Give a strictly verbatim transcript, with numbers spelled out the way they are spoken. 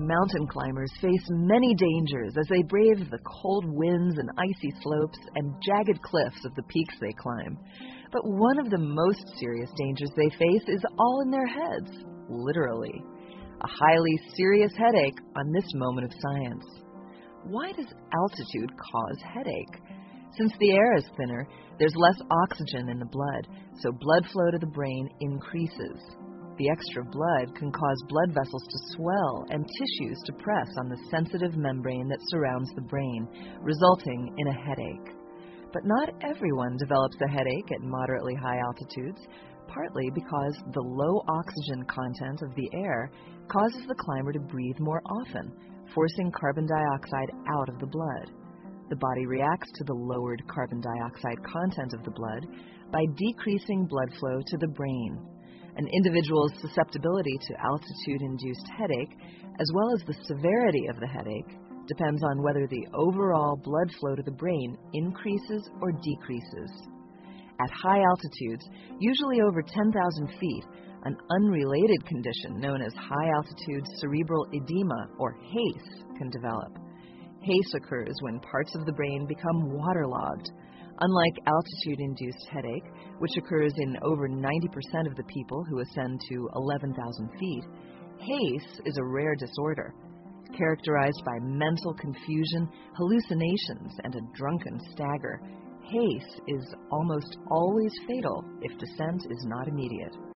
mountain climbers face many dangers as they brave the cold winds and icy slopes and jagged cliffs of the peaks they climb. But one of the most serious dangers they face is all in their heads, literally. A highly serious headache on this moment of science. Why does altitude cause headache? Since the air is thinner, there's less oxygen in the blood, so blood flow to the brain increases. The extra blood can cause blood vessels to swell and tissues to press on the sensitive membrane that surrounds the brain, resulting in a headache. But not everyone develops a headache at moderately high altitudes, partly because the low oxygen content of the air causes the climber to breathe more often, forcing carbon dioxide out of the blood. The body reacts to the lowered carbon dioxide content of the blood by decreasing blood flow to the brain. An individual's susceptibility to altitude-induced headache, as well as the severity of the headache, depends on whether the overall blood flow to the brain increases or decreases. At high altitudes, usually over ten thousand feet, an unrelated condition known as high-altitude cerebral edema, or HACE, can develop. HACE occurs when parts of the brain become waterlogged. Unlike altitude-induced headache, which occurs in over ninety percent of the people who ascend to eleven thousand feet, HACE is a rare disorder, characterized by mental confusion, hallucinations, and a drunken stagger. HACE is almost always fatal if descent is not immediate.